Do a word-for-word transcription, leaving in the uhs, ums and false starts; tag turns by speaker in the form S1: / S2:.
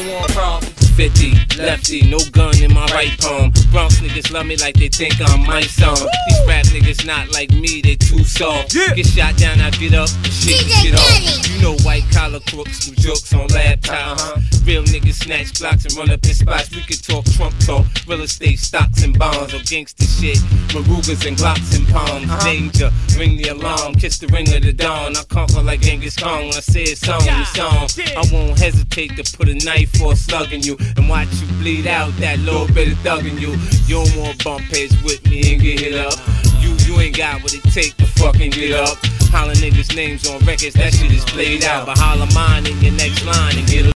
S1: don't want problems. fifty, lefty, no gun in my right palm. Bronx niggas love me like they think I'm my son. These rap niggas not like me, they too soft. Yeah. Get shot down, I get up, shit, shit off. You know white collar crooks do jokes on laptop. Uh-huh. Real niggas snatch blocks and run up in spots. We could talk Trump talk, real estate, stocks and bonds, or gangster shit. Marugas and Glocks and palms. Uh-huh. Danger, ring the alarm, kiss the ring of the dawn. I conquer like Genghis Khan when I say a song, yeah. the song. Yeah. I won't hesitate to put a knife or a slug in you and watch you bleed out that little bit of thug in you. You don't want bump heads with me and get hit up. You you ain't got what it take to fucking get up. Holla niggas' names on records, that shit is played out. But holla mine in your next line and get a